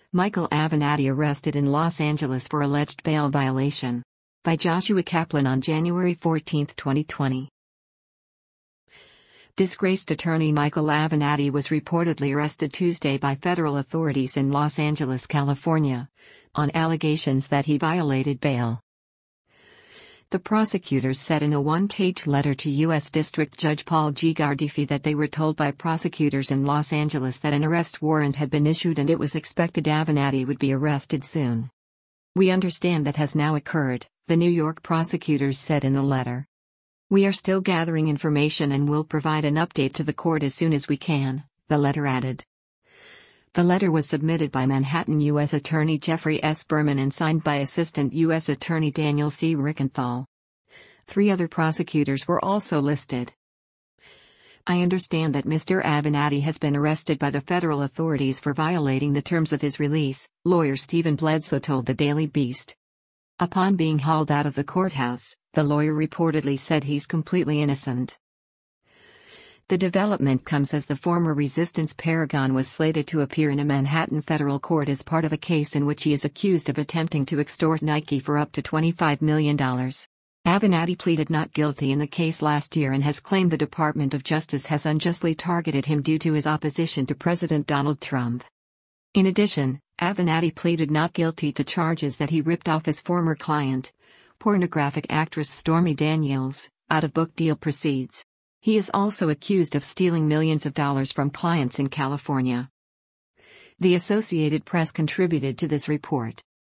Michael Avenatti arrested in Los Angeles for alleged bail violation. By Joshua Kaplan on January 14, 2020. Disgraced attorney Michael Avenatti was reportedly arrested Tuesday by federal authorities in Los Angeles, California, on allegations that he violated bail. The prosecutors said in a one-page letter to U.S. District Judge Paul G. Gardifi that they were told by prosecutors in Los Angeles that an arrest warrant had been issued and it was expected Avenatti would be arrested soon. "We understand that has now occurred," the New York prosecutors said in the letter. "We are still gathering information and will provide an update to the court as soon as we can," the letter added. The letter was submitted by Manhattan U.S. Attorney Jeffrey S. Berman and signed by Assistant U.S. Attorney Daniel C. Rickenthal. 3 other prosecutors were also listed. "I understand that Mr. Avenatti has been arrested by the federal authorities for violating the terms of his release," lawyer Stephen Bledsoe told the Daily Beast. Upon being hauled out of the courthouse, the lawyer reportedly said he's completely innocent. The development comes as the former Resistance paragon was slated to appear in a Manhattan federal court as part of a case in which he is accused of attempting to extort Nike for up to $25 million. Avenatti pleaded not guilty in the case last year and has claimed the Department of Justice has unjustly targeted him due to his opposition to President Donald Trump. In addition, Avenatti pleaded not guilty to charges that he ripped off his former client, pornographic actress Stormy Daniels, out of book deal proceeds. He is also accused of stealing millions of dollars from clients in California. The Associated Press contributed to this report.